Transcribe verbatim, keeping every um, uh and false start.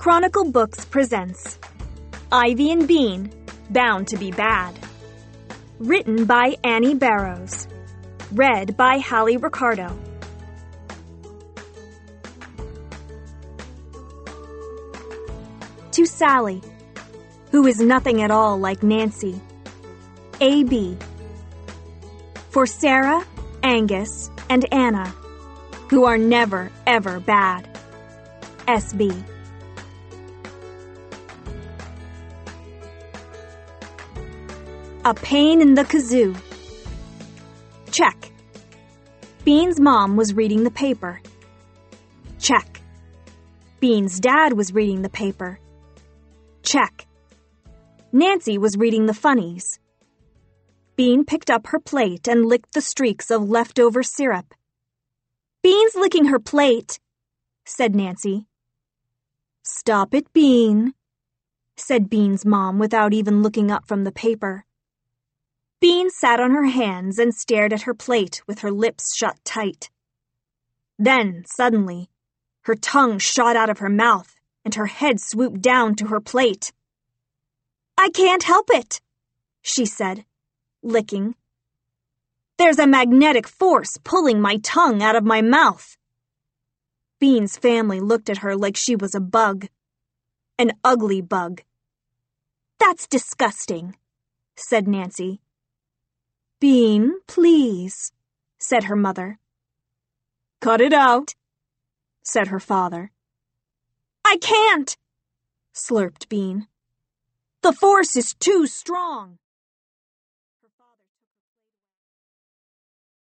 Chronicle Books presents Ivy and Bean, Bound to be Bad. Written by Annie Barrows. Read by Hallie Ricardo. To Sally, who is nothing at all like Nancy. A B For Sarah, Angus, and Anna, who are never, ever bad. S B A pain in the kazoo. Check. Bean's mom was reading the paper. Check. Bean's dad was reading the paper. Check. Nancy was reading the funnies. Bean picked up her plate and licked the streaks of leftover syrup. "Bean's licking her plate," said Nancy. "Stop it, Bean," said Bean's mom without even looking up from the paper. Bean sat on her hands and stared at her plate with her lips shut tight. Then, suddenly, her tongue shot out of her mouth and her head swooped down to her plate. "I can't help it," she said, licking. "There's a magnetic force pulling my tongue out of my mouth." Bean's family looked at her like she was a bug. An ugly bug. "That's disgusting," said Nancy. "Bean, please," said her mother. "Cut it out," said her father. "I can't," slurped Bean. "The force is too strong."